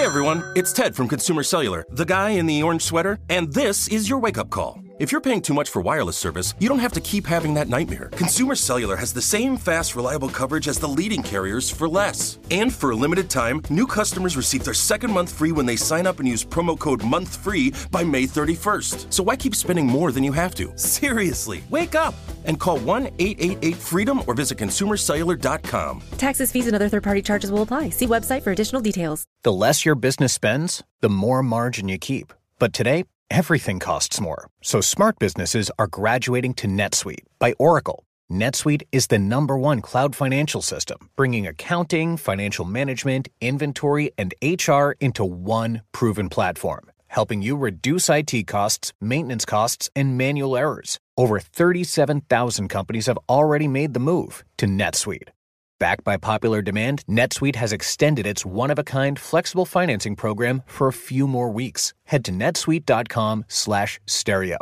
Hey everyone, it's Ted from Consumer Cellular, the guy in the orange sweater, and this is your wake-up call. If you're paying too much for wireless service, you don't have to keep having that nightmare. Consumer Cellular has the same fast, reliable coverage as the leading carriers for less. And for a limited time, new customers receive their second month free when they sign up and use promo code MONTHFREE by May 31st. So why keep spending more than you have to? Seriously, wake up and call 1-888-FREEDOM or visit consumercellular.com. Taxes, fees, and other third-party charges will apply. See website for additional details. The less your business spends, the more margin you keep. But today, everything costs more. So smart businesses are graduating to NetSuite by Oracle. NetSuite is the #1 cloud financial system, bringing accounting, financial management, inventory, and HR into one proven platform, helping you reduce IT costs, maintenance costs, and manual errors. Over 37,000 companies have already made the move to NetSuite. Backed by popular demand, NetSuite has extended its one-of-a-kind flexible financing program for a few more weeks. Head to netsuite.com/stereo.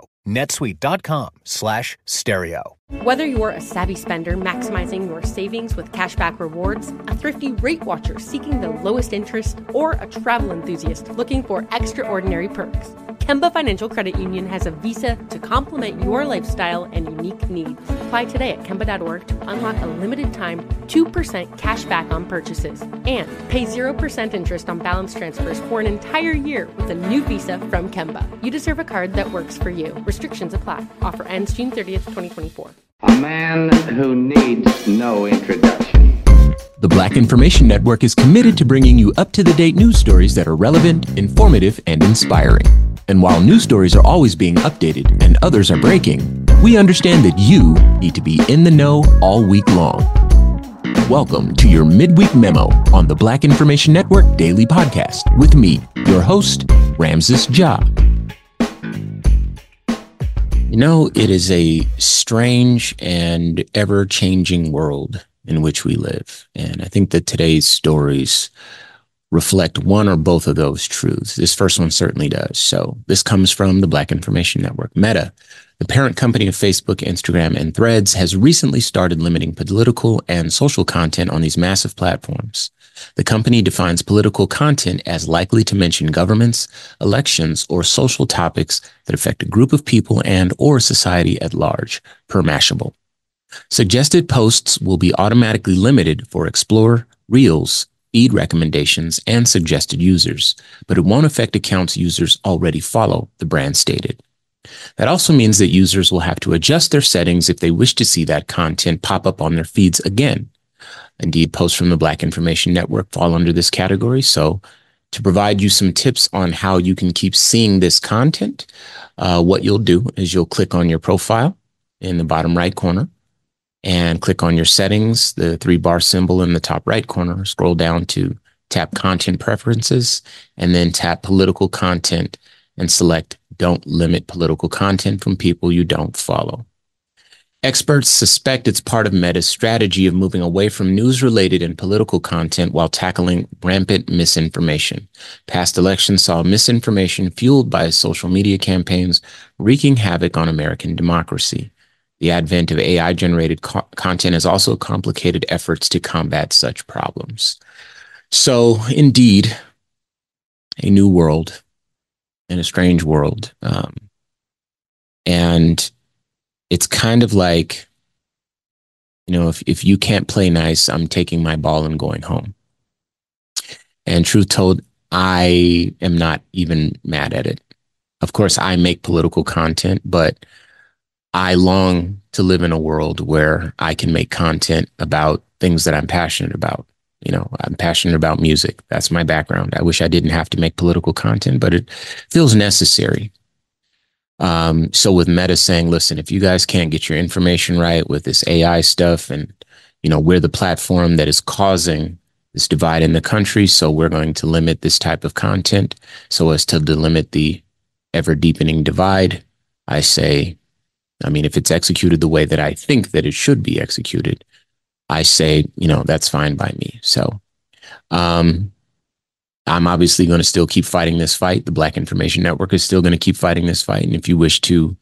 netsuite.com/stereo. Whether you're a savvy spender maximizing your savings with cashback rewards, a thrifty rate watcher seeking the lowest interest, or a travel enthusiast looking for extraordinary perks, Kemba Financial Credit Union has a visa to complement your lifestyle and unique needs. Apply today at Kemba.org to unlock a limited time 2% cash back on purchases and pay 0% interest on balance transfers for an entire year with a new visa from Kemba. You deserve a card that works for you. Restrictions apply. Offer ends June 30th, 2024. A man who needs no introduction. The Black Information Network is committed to bringing you up-to-the-date news stories that are relevant, informative, and inspiring. And while news stories are always being updated and others are breaking, we understand that you need to be in the know all week long. Welcome to your midweek memo on the Black Information Network Daily Podcast with me, your host, Ramses Ja. You know, it is a strange and ever-changing world in which we live. And I think that today's stories reflect one or both of those truths. This first one certainly does. So this comes from the Black Information Network. Meta, the parent company of Facebook, Instagram, and Threads, has recently started limiting political and social content on these massive platforms. The company defines political content as likely to mention governments, elections, or social topics that affect a group of people and or society at large, per Mashable. Suggested posts will be automatically limited for Explore, Reels, feed recommendations, and suggested users, but it won't affect accounts users already follow, the brand stated. That also means that users will have to adjust their settings if they wish to see that content pop up on their feeds again. Indeed, posts from the Black Information Network fall under this category. So to provide you some tips on how you can keep seeing this content, what you'll do is you'll click on your profile in the bottom right corner and click on your settings, the 3-bar symbol in the top right corner, scroll down to tap content preferences, and then tap political content and select don't limit political content from people you don't follow. Experts suspect it's part of Meta's strategy of moving away from news-related and political content while tackling rampant misinformation. Past elections saw misinformation fueled by social media campaigns wreaking havoc on American democracy. The advent of AI-generated content has also complicated efforts to combat such problems. So, indeed, a new world and a strange world. And it's kind of like, you know, if you can't play nice, I'm taking my ball and going home. And truth told, I am not even mad at it. Of course, I make political content, but I long to live in a world where I can make content about things that I'm passionate about. You know, I'm passionate about music. That's my background. I wish I didn't have to make political content, but it feels necessary. So with Meta saying, listen, if you guys can't get your information right with this AI stuff, and, you know, we're the platform that is causing this divide in the country, so we're going to limit this type of content so as to delimit the ever deepening divide, I say, I mean, if it's executed the way that I think that it should be executed, I say, you know, that's fine by me. So I'm obviously going to still keep fighting this fight. The Black Information Network is still going to keep fighting this fight. And if you wish to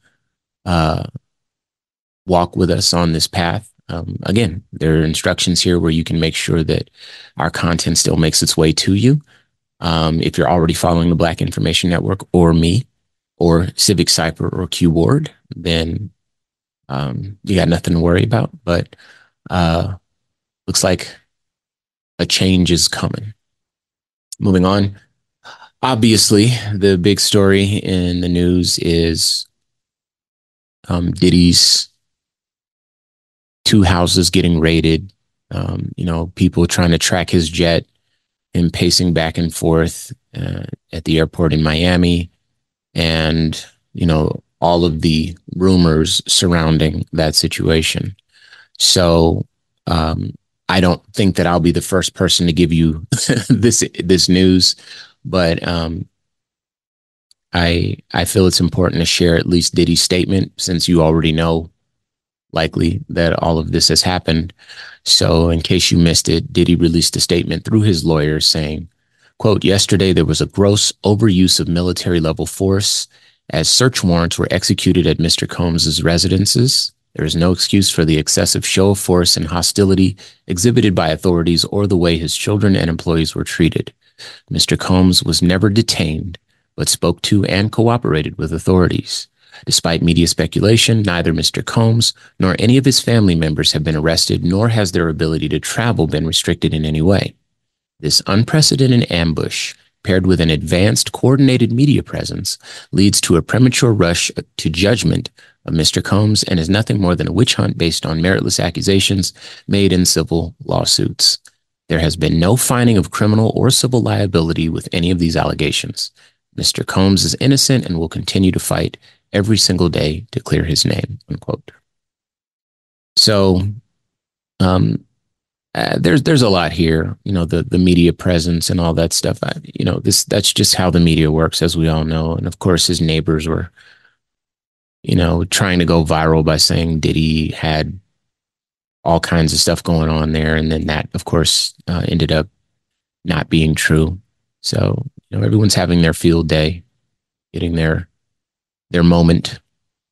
walk with us on this path, again, there are instructions here where you can make sure that our content still makes its way to you. If you're already following the Black Information Network or me or Civic Cypher or Q Ward, then you got nothing to worry about. But looks like a change is coming. Moving on. Obviously, the big story in the news is Diddy's 2 houses getting raided. People trying to track his jet and pacing back and forth at the airport in Miami, and all of the rumors surrounding that situation. So I don't think that I'll be the first person to give you this news, but I feel it's important to share at least Diddy's statement, since you already know likely that all of this has happened. So in case you missed it, Diddy released a statement through his lawyers saying, quote, "Yesterday there was a gross overuse of military level force as search warrants were executed at Mr. Combs's residences. There is no excuse for the excessive show of force and hostility exhibited by authorities or the way his children and employees were treated. Mr. Combs was never detained, but spoke to and cooperated with authorities. Despite media speculation, neither Mr. Combs nor any of his family members have been arrested, nor has their ability to travel been restricted in any way. This unprecedented ambush, paired with an advanced coordinated media presence, leads to a premature rush to judgment of Mr. Combs and is nothing more than a witch hunt based on meritless accusations made in civil lawsuits. There has been no finding of criminal or civil liability with any of these allegations. Mr. Combs is innocent and will continue to fight every single day to clear his name," unquote. So there's a lot here, the media presence and all that stuff. That's just how the media works, as we all know. And of course, his neighbors were, trying to go viral by saying Diddy had all kinds of stuff going on there. And then that, of course, ended up not being true. So, everyone's having their field day, getting their moment.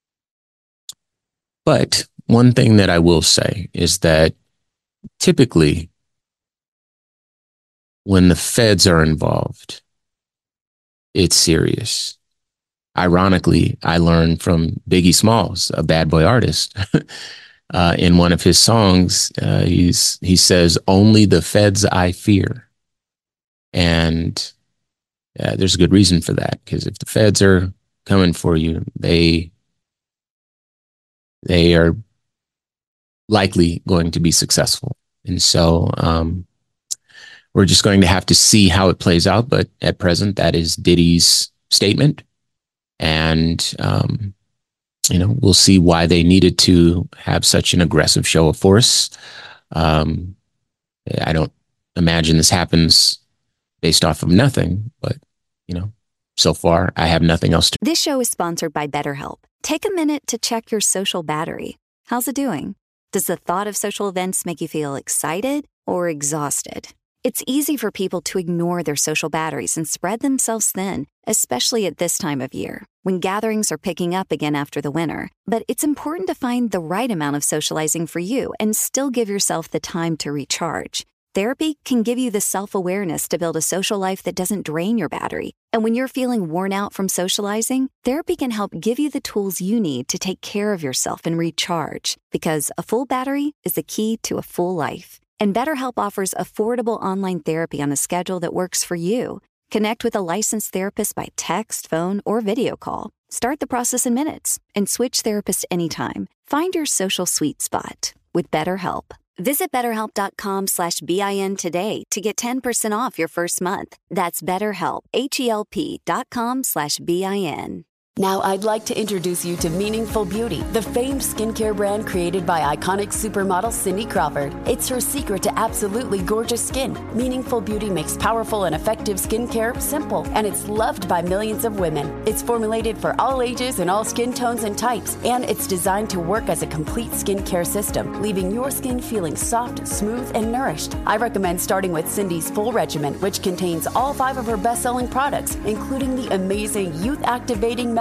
But one thing that I will say is that typically when the feds are involved, it's serious. Ironically, I learned from Biggie Smalls, a Bad Boy artist. In one of his songs, he says, "Only the feds I fear." And there's a good reason for that, because if the feds are coming for you, they are likely going to be successful. And so we're just going to have to see how it plays out. But at present, that is Diddy's statement. And, we'll see why they needed to have such an aggressive show of force. I don't imagine this happens based off of nothing, but, so far I have nothing else to. This show is sponsored by BetterHelp. Take a minute to check your social battery. How's it doing? Does the thought of social events make you feel excited or exhausted? It's easy for people to ignore their social batteries and spread themselves thin, especially at this time of year, when gatherings are picking up again after the winter. But it's important to find the right amount of socializing for you and still give yourself the time to recharge. Therapy can give you the self-awareness to build a social life that doesn't drain your battery. And when you're feeling worn out from socializing, therapy can help give you the tools you need to take care of yourself and recharge. Because a full battery is the key to a full life. And BetterHelp offers affordable online therapy on a schedule that works for you. Connect with a licensed therapist by text, phone, or video call. Start the process in minutes and switch therapists anytime. Find your social sweet spot with BetterHelp. Visit BetterHelp.com/BIN today to get 10% off your first month. That's BetterHelp, HELP.com/BIN. Now I'd like to introduce you to Meaningful Beauty, the famed skincare brand created by iconic supermodel Cindy Crawford. It's her secret to absolutely gorgeous skin. Meaningful Beauty makes powerful and effective skincare simple, and it's loved by millions of women. It's formulated for all ages and all skin tones and types, and it's designed to work as a complete skincare system, leaving your skin feeling soft, smooth, and nourished. I recommend starting with Cindy's full regimen, which contains all 5 of her best-selling products, including the amazing youth-activating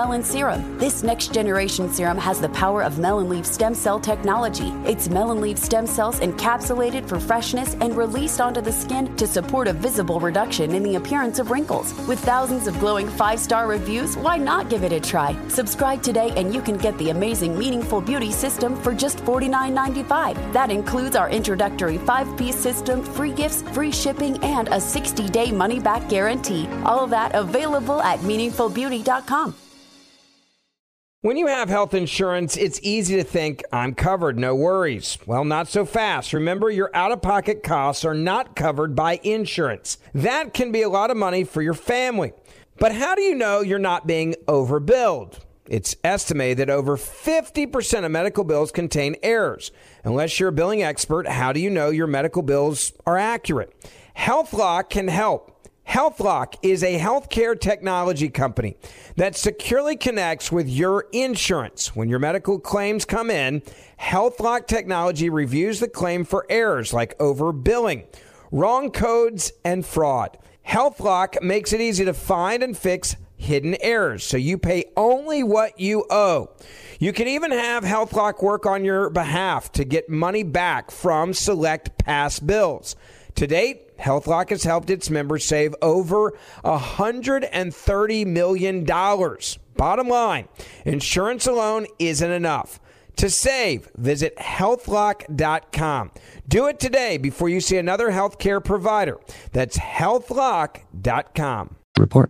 Melon Serum. This next-generation serum has the power of melon leaf stem cell technology. It's melon leaf stem cells encapsulated for freshness and released onto the skin to support a visible reduction in the appearance of wrinkles. With thousands of glowing 5-star reviews, why not give it a try? Subscribe today and you can get the amazing Meaningful Beauty system for just $49.95. That includes our introductory 5-piece system, free gifts, free shipping, and a 60-day money-back guarantee. All of that available at meaningfulbeauty.com. When you have health insurance, it's easy to think, I'm covered, no worries. Well, not so fast. Remember, your out-of-pocket costs are not covered by insurance. That can be a lot of money for your family. But how do you know you're not being overbilled? It's estimated that over 50% of medical bills contain errors. Unless you're a billing expert, how do you know your medical bills are accurate? HealthLock can help. HealthLock is a healthcare technology company that securely connects with your insurance. When your medical claims come in, HealthLock technology reviews the claim for errors like overbilling, wrong codes, and fraud. HealthLock makes it easy to find and fix hidden errors, so you pay only what you owe. You can even have HealthLock work on your behalf to get money back from select past bills. To date, HealthLock has helped its members save over $130 million. Bottom line, insurance alone isn't enough. To save, visit healthlock.com. Do it today before you see another healthcare provider. That's healthlock.com. Report.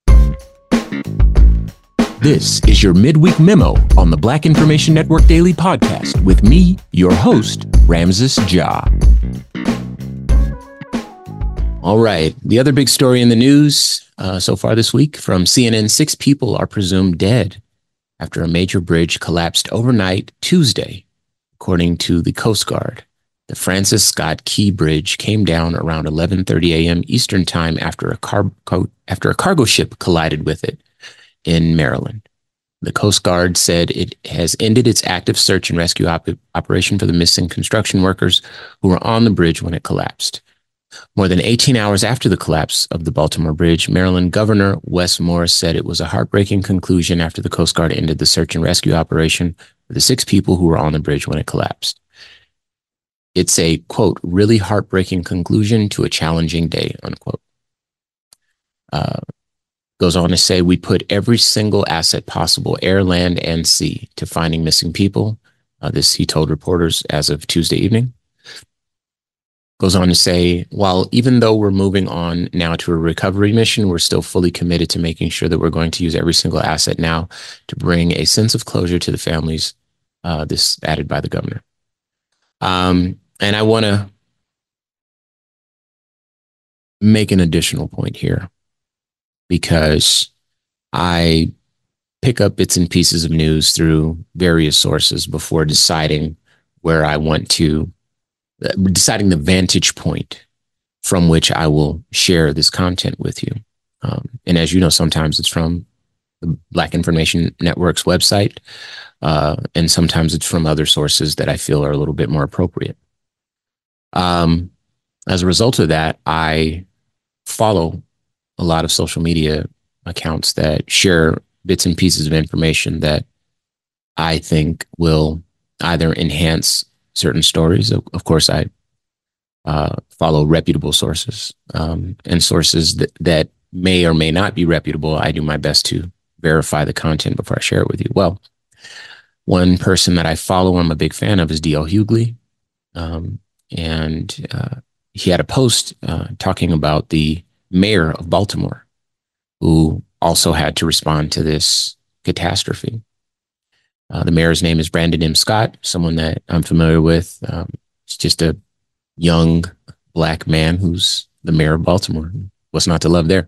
This is your midweek memo on the Black Information Network Daily Podcast with me, your host, Ramses Ja. All right. The other big story in the news so far this week from CNN, 6 people are presumed dead after a major bridge collapsed overnight Tuesday, according to the Coast Guard. The Francis Scott Key Bridge came down around 11:30 a.m. Eastern Time after a cargo ship collided with it in Maryland. The Coast Guard said it has ended its active search and rescue operation for the missing construction workers who were on the bridge when it collapsed. More than 18 hours after the collapse of the Baltimore Bridge, Maryland Governor Wes Morris said it was a heartbreaking conclusion after the Coast Guard ended the search and rescue operation for the 6 people who were on the bridge when it collapsed. It's a, quote, really heartbreaking conclusion to a challenging day, unquote. Goes on to say, we put every single asset possible, air, land, and sea, to finding missing people. This he told reporters as of Tuesday evening. Goes on to say, while even though we're moving on now to a recovery mission, we're still fully committed to making sure that we're going to use every single asset now to bring a sense of closure to the families. This added by the governor. And I want to make an additional point here, because I pick up bits and pieces of news through various sources before deciding where I want to, deciding the vantage point from which I will share this content with you. And as you know, sometimes it's from the Black Information Network's website, and sometimes it's from other sources that I feel are a little bit more appropriate. As a result of that, I follow a lot of social media accounts that share bits and pieces of information that I think will either enhance certain stories. Of course, I follow reputable sources, and sources that may or may not be reputable. I do my best to verify the content before I share it with you. Well, one person that I follow, I'm a big fan of, is D.L. Hughley. And he had a post talking about the mayor of Baltimore, who also had to respond to this catastrophe. The mayor's name is Brandon M. Scott, someone that I'm familiar with. He's just a young Black man who's the mayor of Baltimore. What's not to love there?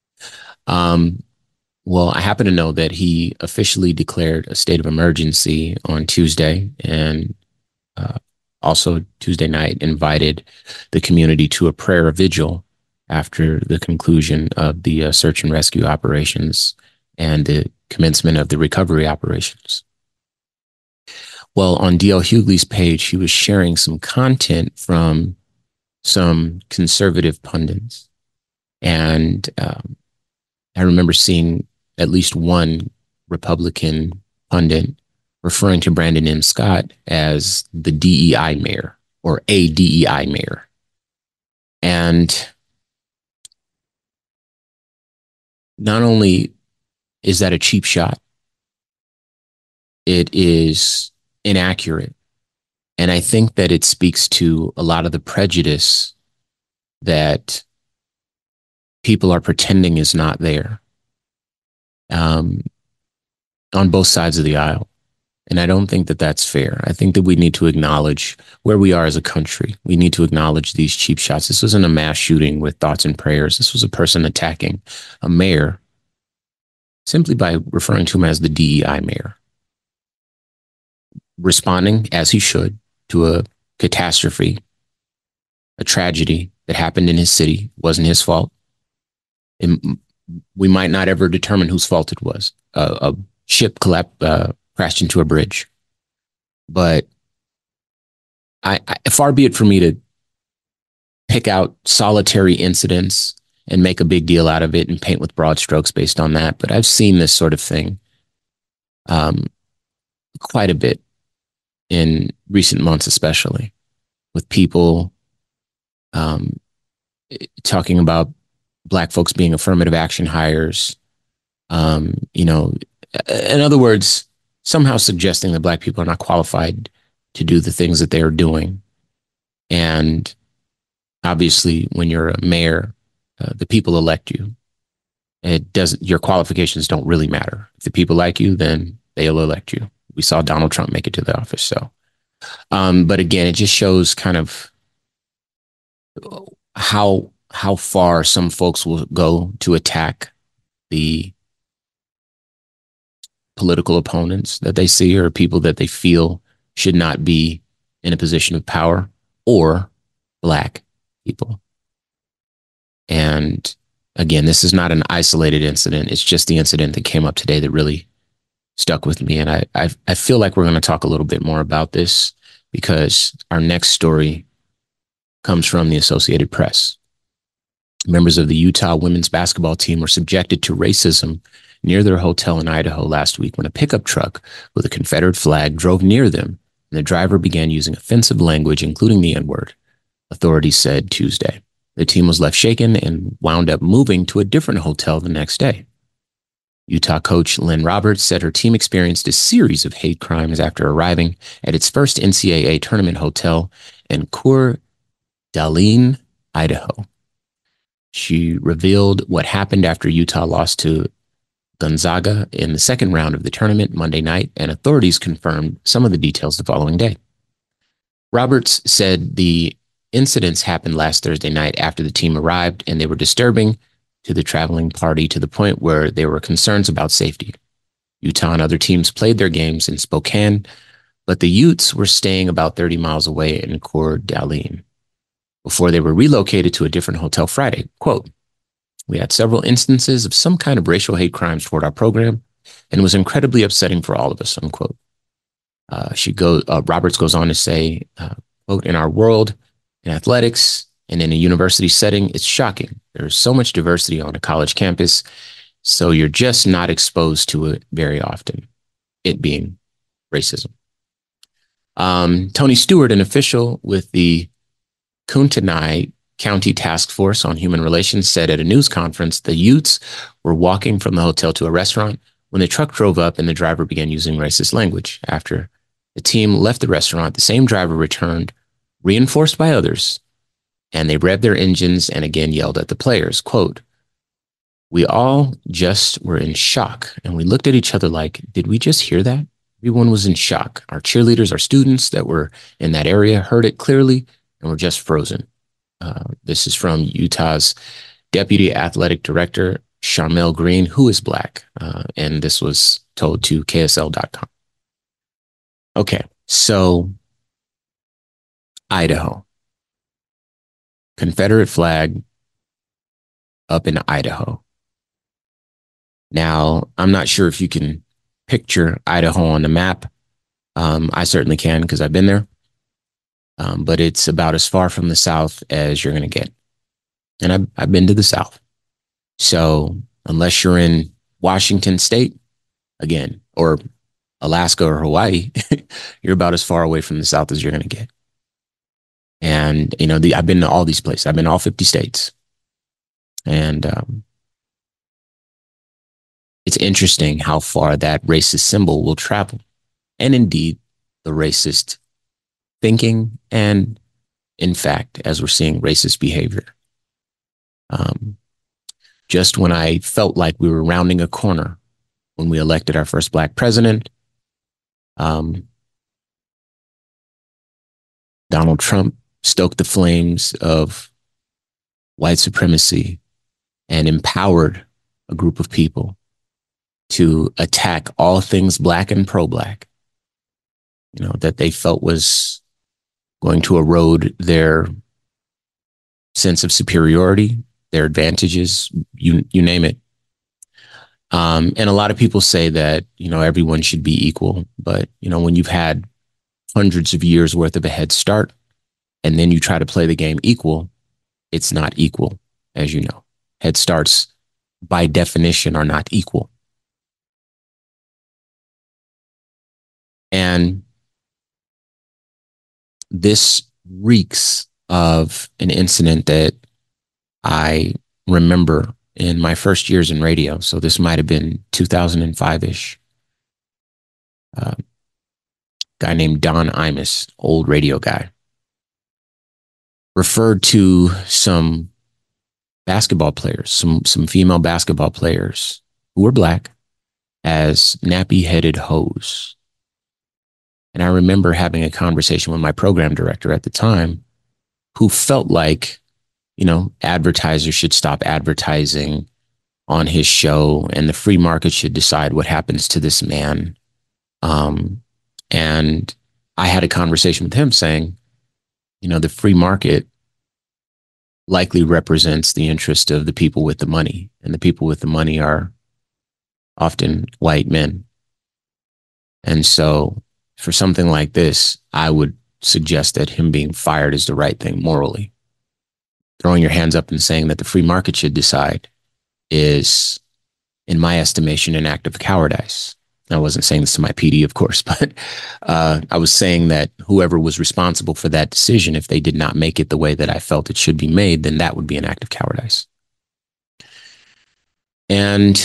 Well, I happen to know that he officially declared a state of emergency on Tuesday, and also Tuesday night invited the community to a prayer vigil after the conclusion of the search and rescue operations and the commencement of the recovery operations. Well, on D.L. Hughley's page, he was sharing some content from some conservative pundits. And I remember seeing at least one Republican pundit referring to Brandon M. Scott as the DEI mayor or a DEI mayor. And not only is that a cheap shot, it is inaccurate. And I think that it speaks to a lot of the prejudice that people are pretending is not there on both sides of the aisle. And I don't think that that's fair. I think that we need to acknowledge where we are as a country. We need to acknowledge these cheap shots. This wasn't a mass shooting with thoughts and prayers. This was a person attacking a mayor simply by referring to him as the DEI mayor, responding as he should to a catastrophe, a tragedy that happened in his city. Wasn't his fault. We might not ever determine whose fault it was. A ship crashed into a bridge. But far be it for me to pick out solitary incidents and make a big deal out of it and paint with broad strokes based on that. But I've seen this sort of thing quite a bit in recent months, especially with people talking about Black folks being affirmative action hires. In other words, somehow suggesting that Black people are not qualified to do the things that they are doing. And obviously, when you're a mayor, the people elect you. Your qualifications don't really matter. If the people like you, then they'll elect you. We saw Donald Trump make it to the office. So, but again, it just shows kind of how far some folks will go to attack the political opponents that they see or people that they feel should not be in a position of power or Black people. And again, this is not an isolated incident. It's just the incident that came up today that really stuck with me. And I feel like we're going to talk a little bit more about this because our next story comes from the Associated Press. Members of the Utah women's basketball team were subjected to racism near their hotel in Idaho last week when a pickup truck with a Confederate flag drove near them and the driver began using offensive language, including the N-word, authorities said Tuesday. The team was left shaken and wound up moving to a different hotel the next day. Utah coach Lynn Roberts said her team experienced a series of hate crimes after arriving at its first NCAA tournament hotel in Coeur d'Alene, Idaho. She revealed what happened after Utah lost to Gonzaga in the second round of the tournament Monday night, and authorities confirmed some of the details the following day. Roberts said the incidents happened last Thursday night after the team arrived, and they were disturbing to the traveling party to the point where there were concerns about safety. Utah and other teams played their games in Spokane, but the Utes were staying about 30 miles away in Coeur d'Alene before they were relocated to a different hotel Friday. Quote, "We had several instances of some kind of racial hate crimes toward our program, and it was incredibly upsetting for all of us," unquote. Roberts goes on to say, quote, "In our world, in athletics, and in a university setting, it's shocking. There's so much diversity on a college campus, so you're just not exposed to it very often, it being racism." Tony Stewart, an official with the Kootenai County Task Force on Human Relations, said at a news conference the Utes were walking from the hotel to a restaurant when the truck drove up and the driver began using racist language. After the team left the restaurant, the same driver returned, reinforced by others, and they revved their engines and again yelled at the players. Quote, "We all just were in shock, and we looked at each other like, did we just hear that? Everyone was in shock. Our cheerleaders, our students that were in that area heard it clearly and were just frozen." This is from Utah's Deputy Athletic Director, Sharmel Green, who is Black. And this was told to KSL.com. Okay, so Idaho. Confederate flag up in Idaho. Now, I'm not sure if you can picture Idaho on the map. I certainly can because I've been there. But it's about as far from the South as you're going to get. And I've been to the South. So unless you're in Washington State, again, or Alaska or Hawaii, you're about as far away from the South as you're going to get. And, I've been to all these places. I've been to all 50 states. And it's interesting how far that racist symbol will travel. And indeed, the racist thinking and, in fact, as we're seeing, racist behavior. Just when I felt like we were rounding a corner when we elected our first Black president, Donald Trump stoked the flames of white supremacy and empowered a group of people to attack all things Black and pro-Black, that they felt was going to erode their sense of superiority, their advantages, you name it. And a lot of people say that, everyone should be equal. But, when you've had hundreds of years worth of a head start and then you try to play the game equal, it's not equal, as you know. Head starts, by definition, are not equal. And this reeks of an incident that I remember in my first years in radio. So this might have been 2005-ish. Guy named Don Imus, old radio guy, referred to some basketball players, some female basketball players who were Black, as nappy-headed hoes. And I remember having a conversation with my program director at the time, who felt like, advertisers should stop advertising on his show and the free market should decide what happens to this man. And I had a conversation with him saying, the free market likely represents the interest of the people with the money, and the people with the money are often white men. And so for something like this, I would suggest that him being fired is the right thing morally. Throwing your hands up and saying that the free market should decide is, in my estimation, an act of cowardice. I wasn't saying this to my PD, of course, but I was saying that whoever was responsible for that decision, if they did not make it the way that I felt it should be made, then that would be an act of cowardice. And,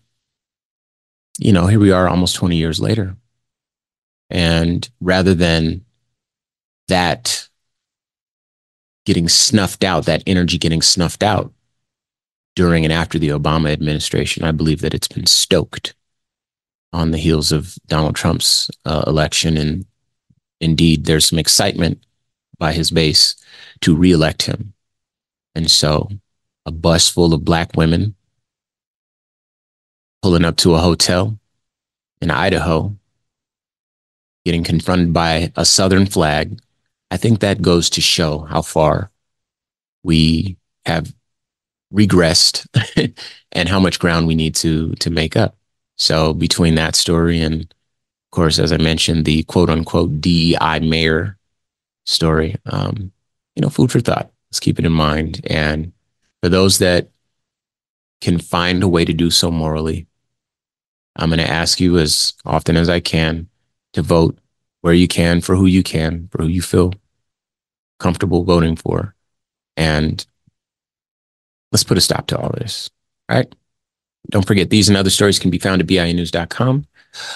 here we are almost 20 years later. And rather than that getting snuffed out, that energy getting snuffed out during and after the Obama administration, I believe that it's been stoked on the heels of Donald Trump's election. And indeed, there's some excitement by his base to reelect him. And so a bus full of Black women pulling up to a hotel in Idaho, getting confronted by a Southern flag, I think that goes to show how far we have regressed and how much ground we need to make up. So between that story and, of course, as I mentioned, the quote unquote DEI mayor story, food for thought. Let's keep it in mind. And for those that can find a way to do so morally, I'm going to ask you as often as I can to vote where you can, for who you feel comfortable voting for. And let's put a stop to all this, right? Don't forget, these and other stories can be found at BINews.com.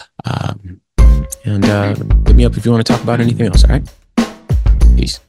And hit me up if you want to talk about anything else, all right? Peace.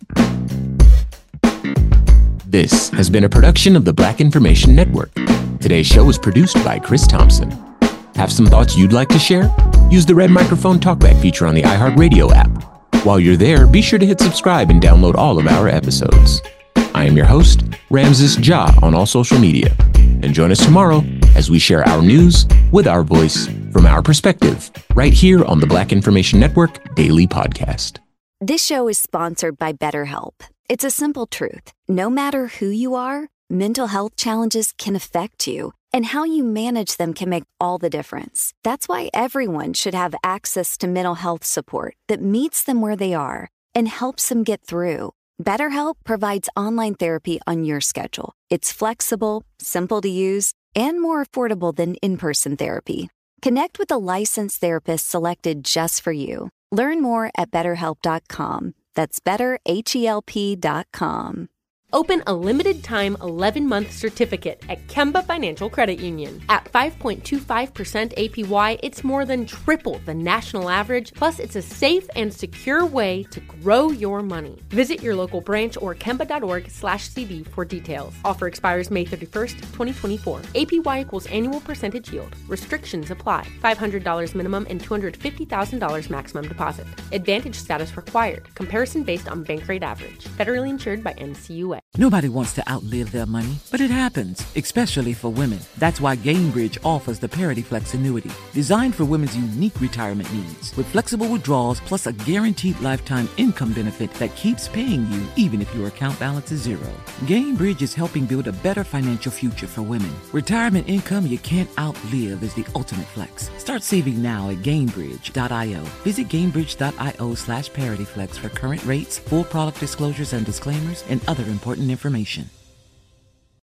This has been a production of the Black Information Network. Today's show was produced by Chris Thompson. Have some thoughts you'd like to share? Use the red microphone talkback feature on the iHeartRadio app. While you're there, be sure to hit subscribe and download all of our episodes. I am your host, Ramses Ja, on all social media. And join us tomorrow as we share our news with our voice, from our perspective, right here on the Black Information Network Daily Podcast. This show is sponsored by BetterHelp. It's a simple truth. No matter who you are, mental health challenges can affect you, and how you manage them can make all the difference. That's why everyone should have access to mental health support that meets them where they are and helps them get through. BetterHelp provides online therapy on your schedule. It's flexible, simple to use, and more affordable than in-person therapy. Connect with a licensed therapist selected just for you. Learn more at BetterHelp.com. That's BetterHelp.com. Open a limited-time 11-month certificate at Kemba Financial Credit Union. At 5.25% APY, it's more than triple the national average, plus it's a safe and secure way to grow your money. Visit your local branch or kemba.org/cd for details. Offer expires May 31st, 2024. APY equals annual percentage yield. Restrictions apply. $500 minimum and $250,000 maximum deposit. Advantage status required. Comparison based on bank rate average. Federally insured by NCUA. Nobody wants to outlive their money, but it happens, especially for women. That's why Gainbridge offers the Parity Flex annuity, designed for women's unique retirement needs, with flexible withdrawals plus a guaranteed lifetime income benefit that keeps paying you even if your account balance is zero. Gainbridge is helping build a better financial future for women. Retirement income you can't outlive is the ultimate flex. Start saving now at Gainbridge.io. Visit Gainbridge.io/ParityFlex for current rates, full product disclosures and disclaimers, and other important information.